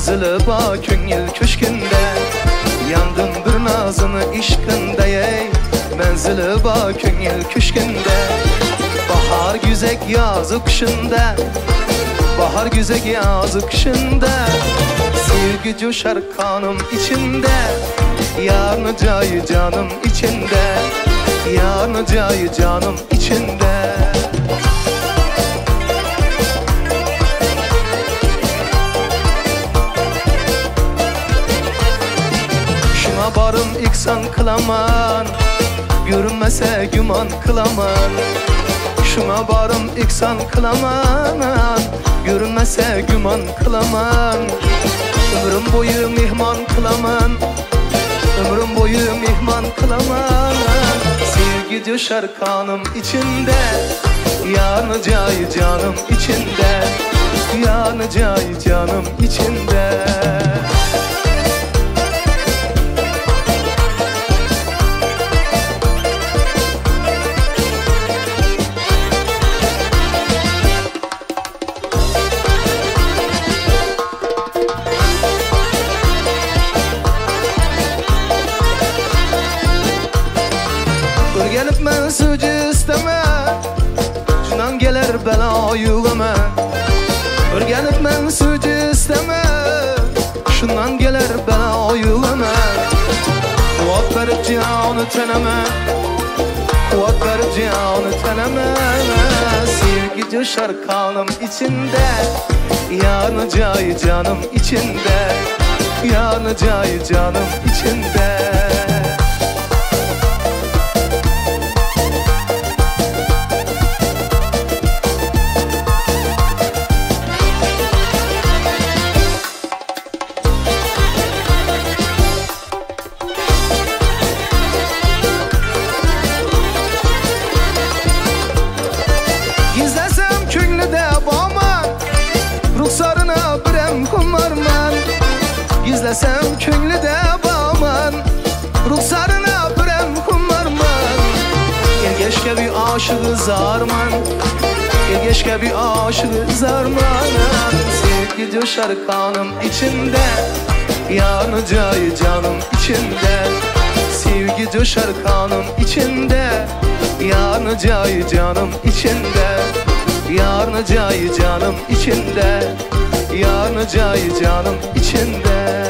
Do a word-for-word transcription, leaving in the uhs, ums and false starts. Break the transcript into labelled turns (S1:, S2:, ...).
S1: menzili ba köngil köşkünde. Yandım bir nazını işkinde ey, menzili ba köngil köşkünde. Bahar güzek yazı kışında, bahar güzek yazı kışında. Sevgi coşar kanım içinde, yarını cayı canım içinde, yarını cayı canım içinde. Şuna barım iksan kılaman, görünmese güman kılaman. Şuna barım iksan kılaman, görünmese güman kılaman. Ömrüm boyu mihman kılaman, ömrüm boyu mihman kılaman. Sevgi coşar kanım içinde, yanı cayı canım içinde, yanı cayı canım içinde. Gelip men sözü isteme, şundan gelir bela yüğüme. Bir gelip men sözü isteme, şundan gelir bela yüğüme. Kuvat verip cihanı teneme, kuvat verip cihanı teneme. Sevgi coşar kanım içinde, yanı cayı canım içinde, yanı cayı canım içinde. Gizlesem köngülde bağman, ruhsarına birem kumarman. Gizlesem köngülde bağman, ruhsarına birem kumarman. Ergeçke bir aşığı zarman, ergeçke bir aşığı zarman. Sevgi coşar kanım içinde, yanı cayı canım içinde. Sevgi coşar kanım içinde, yarını cayı canım içinde, yarını cayı canım içinde, yarını cayı canım içinde.